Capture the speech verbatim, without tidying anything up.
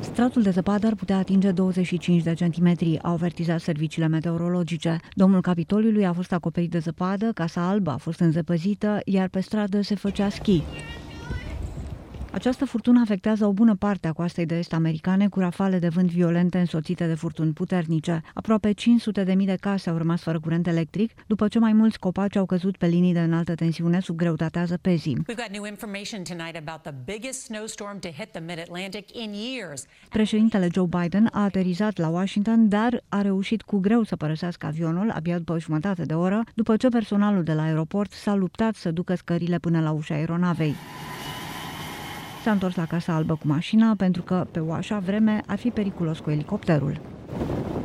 Stratul de zăpadă ar putea atinge douăzeci și cinci de centimetri, au avertizat serviciile meteorologice. Domnul Capitoliului a fost acoperit de zăpadă, Casa Albă a fost înzăpăzită, iar pe stradă se făcea schi. Această furtună afectează o bună parte a coastei de est americane, cu rafale de vânt violente însoțite de furtuni puternice. Aproape cinci sute de mii de case au rămas fără curent electric, după ce mai mulți copaci au căzut pe linii de înaltă tensiune sub greutatea zăpezii. Președintele Joe Biden a aterizat la Washington, dar a reușit cu greu să părăsească avionul abia după o jumătate de oră, după ce personalul de la aeroport s-a luptat să ducă scările până la ușa aeronavei. S-a întors la Casa Albă cu mașina pentru că pe o așa vreme ar fi periculos cu elicopterul.